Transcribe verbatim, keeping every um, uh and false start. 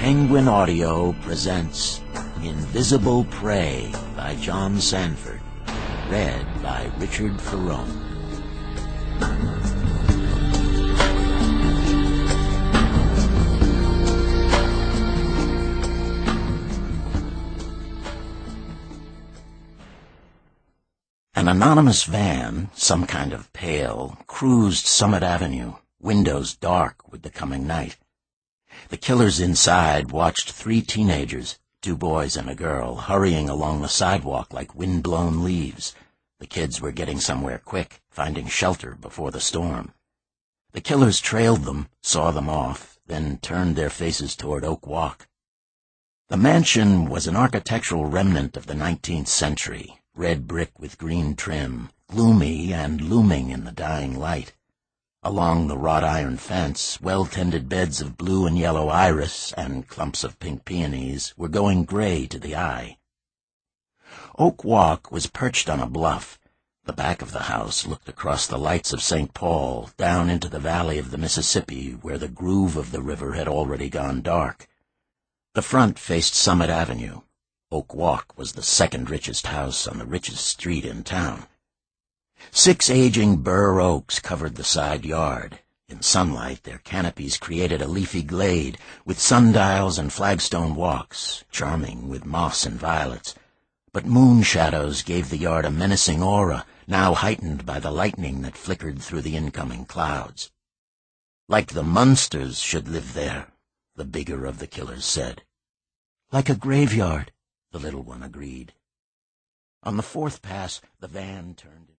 Penguin Audio presents Invisible Prey by John Sanford, read by Richard Ferrone. An anonymous van, some kind of pail, cruised Summit Avenue, windows dark with the coming night. The killers inside watched three teenagers, two boys and a girl, hurrying along the sidewalk like wind-blown leaves. The kids were getting somewhere quick, finding shelter before the storm. The killers trailed them, saw them off, then turned their faces toward Oak Walk. The mansion was an architectural remnant of the nineteenth century, red brick with green trim, gloomy and looming in the dying light. Along the wrought iron fence, well-tended beds of blue and yellow iris and clumps of pink peonies were going gray to the eye. Oak Walk was perched on a bluff. The back of the house looked across the lights of Saint Paul, down into the valley of the Mississippi, where the groove of the river had already gone dark. The front faced Summit Avenue. Oak Walk was the second richest house on the richest street in town. Six aging bur oaks covered the side yard. In sunlight, their canopies created a leafy glade, with sundials and flagstone walks, charming with moss and violets. But moon shadows gave the yard a menacing aura, now heightened by the lightning that flickered through the incoming clouds. Like the Munsters should live there, the bigger of the killers said. Like a graveyard, the little one agreed. On the fourth pass, the van turned